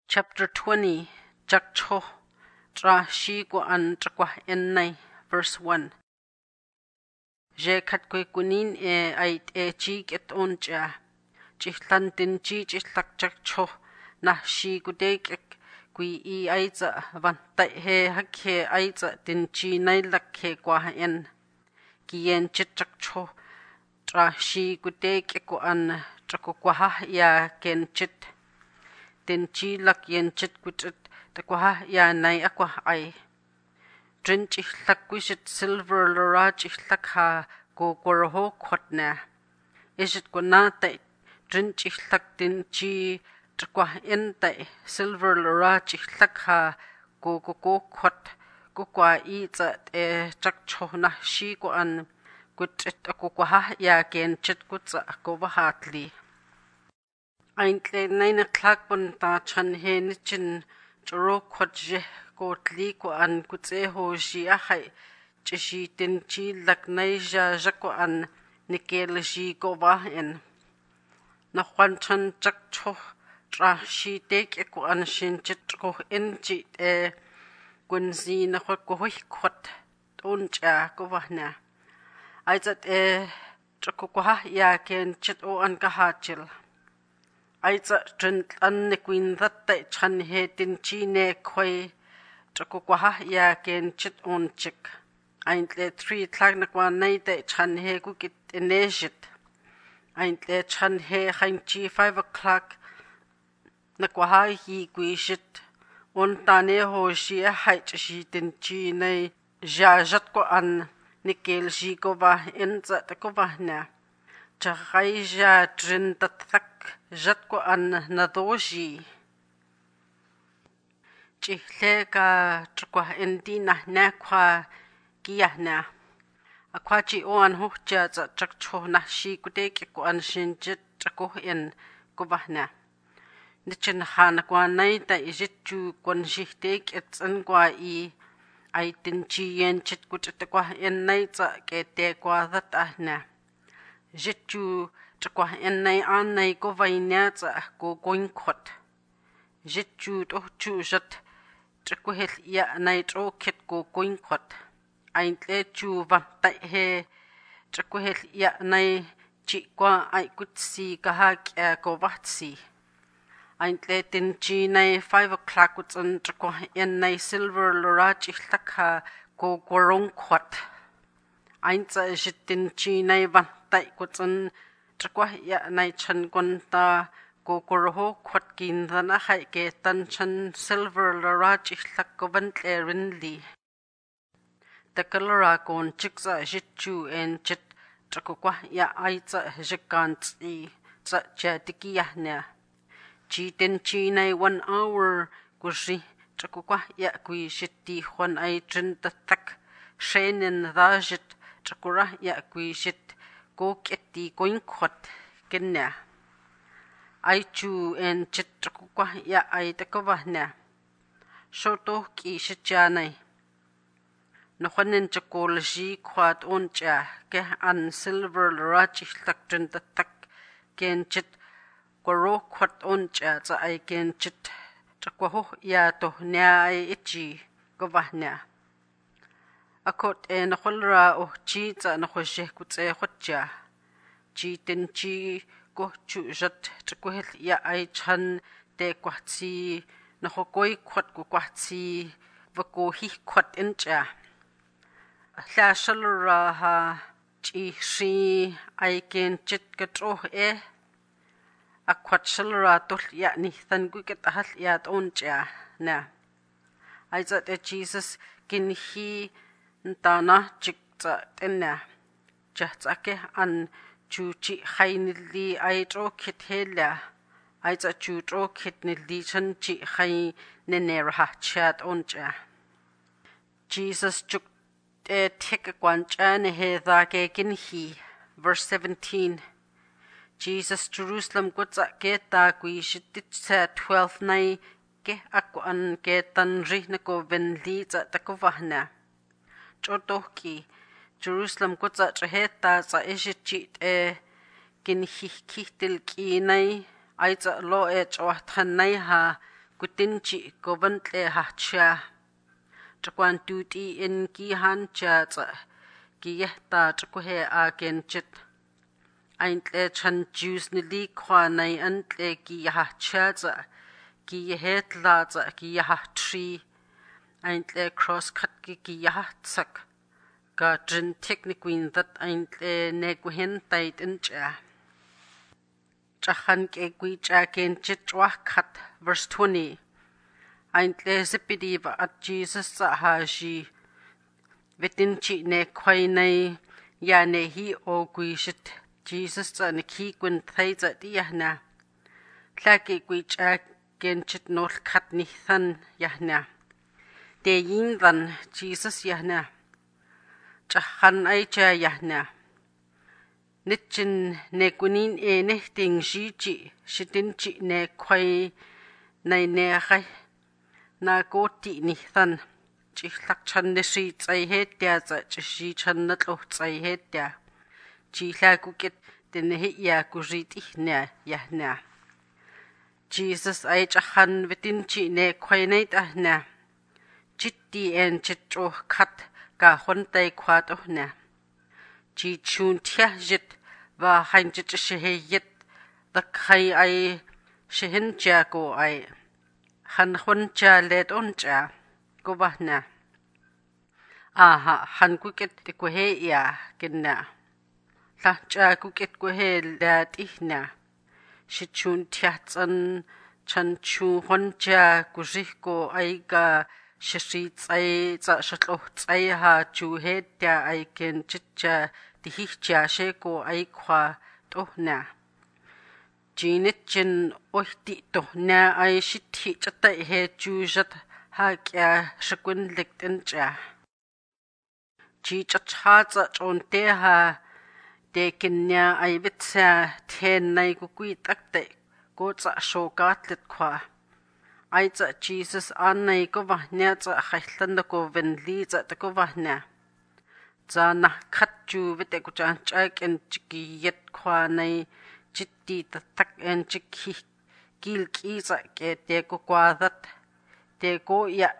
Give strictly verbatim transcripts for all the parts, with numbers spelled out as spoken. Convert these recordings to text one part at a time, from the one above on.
Chapter twenty, Jakcho, Tra Shigo an Trakwa Ennai, verse one. Je katkwe kunin e ait e chig et onja, Chichlan din chi chichak jakcho, na shigo dek ek, Kui I aiza vantai he hak he aiza din chi nailak he kwa en, Kien chitjakcho, Tra shigo dek eko an Trako kwaha ya ken chit, Din chi lak yen chit kuchit ta kwaha ya nai akwa ai. Drin chihlak kushit silver lora chihlak ha go gwaraho kwat na. Ishit kwa na tay drin chihlak din chi takwa en tay silver lora chihlak ha go go go kwat go kwa i zat e chak cho na shi kwa an kuchit ako kwaha ya gen chit kutsa ko vahatli. Aintle nine o'clock bun ta chan he nichin choro kwatje ko tli ko an kutse ho shi a hai chishi tin chi lak naija jako an nikel shi ko va en na kwan chan chak cho tra shi tek e ko an shin chit ko en chi e kun si na ko ko hoi kwat ton cha ko va na ai zat e chako ko ha ya ken chit o an ka ha chil Aiza trent an ne queen that day chan he din chi ne koi Trako kwaha ya ken chit on chick. Aintle three o'clock na kwa nay day chan he kukit inejit. Aintle chan he hain chi five o'clock na kwaha hi kuishit. On tane ho shi a haich shi din chi ne ja jat ko an nikel shi ko va enza ta ko va na. Chakay ja drin tatak jat ko an na doji. Chihle ka chakwa endi na na kwa kia na. Akwa chi o an hocha za chakcho na shi kudek ko an shinjit chako en ko va na. Nichin ha na kwa nay ta ijit ju kwan shihtek et san kwa I ay tin chi yen chit kuchit kwa en nay za ke te kwa that ah na. Jitju chakwa en nay an nay ko vainya za ko goin kwat. Jitju to chu jat chakwa hel ya nay tro kit ko goin kwat. Aintle chu vantai he chakwa hel ya nay chi kwa ay kutsi kaha kya ko vatsi. Aintle tin chi nay five o'clock utsan chakwa en nay silver lora chihlak ha ko gorong kwat. Ainza jitin chi nay vantai kutsan chakwa ya nay chan kwanta ko koroho kwat kin dana hai ke tan chan silver lora chihlak ko vantle rinli. Takalora kon chikza jitju en chit chakwa ya aiza jikant I za cha tiki yahna. Chi tin chi nay one hour kushi chakwa ya kui shiti juan ay trin tatak shenin dajit chakura ya kui shit ko keti koin kwat kenya. Ay chu en chit chakwa ya ay takwa na. Shoto ki shichanay. No juanin chakol ji kwat oncha ke an silver rachihlak trin tatak ken chit Kwaro kwat oncha za ay ken chit chakwa ho ya to nya ay ichi gavahnya. Akot e nakolra oh chi za nakoshe kutse khotcha. Chi tin chi ko chu jat chakwa hel ya ay chan te kwatsi nakokoi kwat ko kwatsi vako hi kwat incha. Hla shalra ha chi shi ay ken chit katro e. Akwat shalra tol ya ni than kuket ahal ya oncha na. Aiza te Jesus kin hi ntana chik za tena. Jahza ke an chu chi hai nili ay tro kit hela. Aiza chu tro kit nili chan chi hai nene raha chat oncha. Jesus chuk te tek kwancha ne he dha ke kin hi. Verse seventeen. Jesus Jerusalem kutsa ke ta kui shitit sa twelve nay ke ako an ke tan ri na ko venli za ta ko vahna. Choto ki Jerusalem kutsa traheta sa ishit e kin hi ki til ki nay ay za lo e chwatan nay ha kutinchi kobantle hachia chakwan tuti in ki hancha tsa ki yehta chakwe a genchit aintle chan juice nili kwa nay antle ki hachia tsa ki yehetla tsa ki yahatri aintle cross cut ki ki yahatsak ka drin techniquin that aintle negwhen tait incha chahan ke gui cha genchit kat verse twenty aintle zipidi va at Jesus sa haji vitinchi ne kwai nay ya ne hi o gui shit Jesus sa ne ki gwyn thai za diyahna tlaki gui cha genchit nol kat ni than yahna de yin van Jesus yahna chahan ay cha yahna nitchin ne kunin e ne ting shiji shitinchi ne kwai nay ne khai na go ti ni than chi lak chan ne shi tsai he tia za chi shi chan na tlo tsai he tia chi la ku kit den he ya ku ri ti ne ya na Jesus ai chahan vitinchi ne khoi nei ta na chitti en chitro khat ka hon tai khwa to na chi chun thia jit va hain chi she he yet da khai ai shehin cha ko ai han hon cha le don cha ko ba na aha han ku ket te ko he ya kinna la cha ku ket ko he la ti na shi chun thia chan chan chu hon cha ku ri ko ai ga shi ri tsai cha shatlo tsai ha chu he tia ai ken chicha ti hi cha she ko ai khwa to na jinit chin ohti to na ai shithi chata he chu jat ha kya shkun likten cha chi chacha cha chon te ha de kinya ai bitsa ten nai ku kui takte ko cha sho gatlet khwa ai cha Jesus an nai ko va nya cha khaihlan ko ven li cha ta ko va nya cha na khat chu vite ku cha cha ken chiki yet khwa nai chitti ta tak en chiki kil ki cha ke te ko kwa dat te ko ya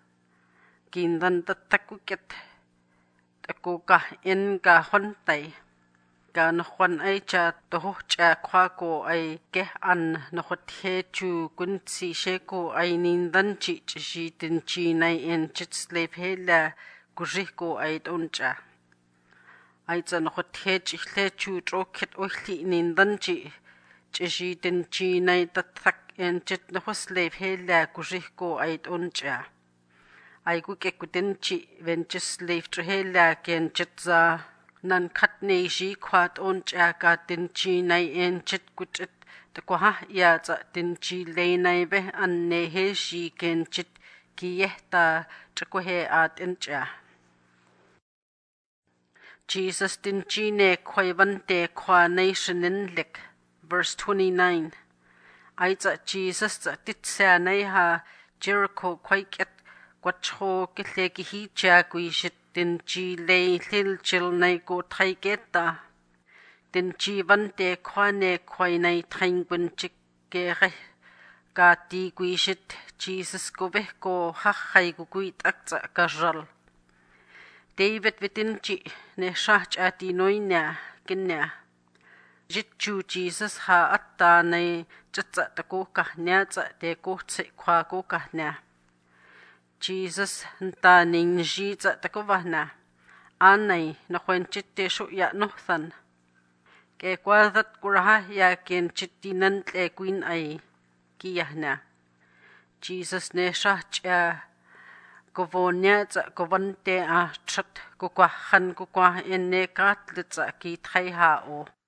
kin dan ta tak ku ket ta ko ka en ka hon tai ka no khwan ai cha to ho cha khwa ko ai ke an no khot he chu kun si she ko ai nin dan chi chi shi tin chi nai en chit slave he la ku ri ko ai don cha ai cha no khot he chi hle chu tro khet o hli nin dan chi chi shi tin chi nai ta thak en chit no slave he la ku ri ko ai don cha ai ku ke ku tin chi ven chi slave tre he la ken chit za nan khat nei shi khwat on cha ka tin chi nai en chit ku chit ta ko ha ya cha tin chi le nai be an ne he shi ken chit ki ye ta cha ko he at en cha Jesus tin chi ne khoi van te khwa nei shinin lek verse twenty-nine ai cha Jesus cha tit sa nei ha Jericho khoi ket kwat cho ke le ki hi cha kui shit tin chi le hlil chil nei ko thai keta tin chi van te khwa ne khoi nei thain bun chik ke re ka ti kui shit Jesus ko be ko ha khai ku kui tak cha ka ral David vitin chi ne sha cha ti noi na kinna jit chu Jesus ha atta nei cha cha ta ko ka nya cha te ko che khwa ko ka na Jesus nta ning ji cha ta ko va na anai na khwen chit te shu ya no than ke kwa that kura ya ken chit tinan tle queen ai ki ya na Jesus ne sha cha ko vonya cha ko van te a chat ko kwa han ko kwa en ne kat le cha ki thai ha o